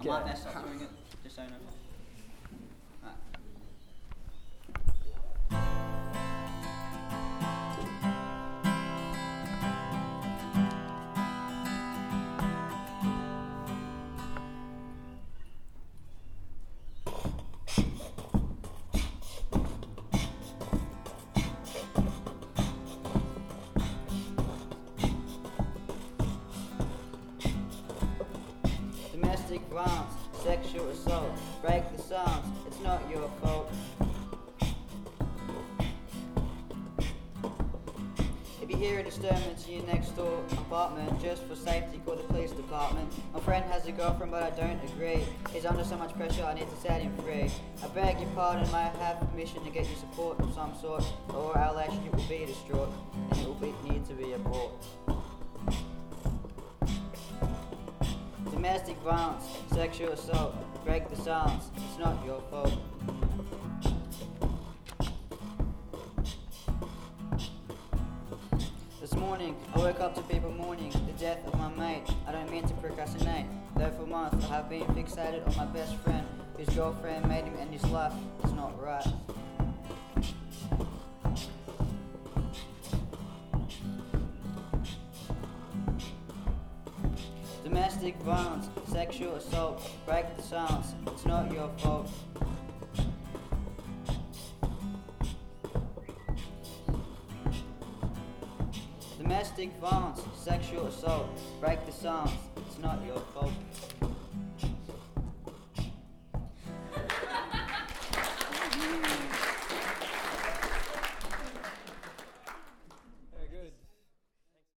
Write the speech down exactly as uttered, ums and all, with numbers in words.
Okay. might mess up doing it, just so you know. Right. Domestic violence, sexual assault, break the silence, it's not your fault. If you hear a disturbance in your next door apartment, just for safety call the police department. My friend has a girlfriend but I don't agree. He's under so much pressure I need to set him free. I beg your pardon, may I have permission to get you support of some sort, or our relationship will be distraught and it will be, need to be abort. Domestic violence, sexual assault, break the silence, it's not your fault. This morning, I woke up to people mourning the death of my mate. I don't mean to procrastinate, though for months I have been fixated on my best friend, whose girlfriend made him end his life. It's not right. Domestic violence, sexual assault, break the silence, it's not your fault. Domestic violence, sexual assault, break the silence, it's not your fault.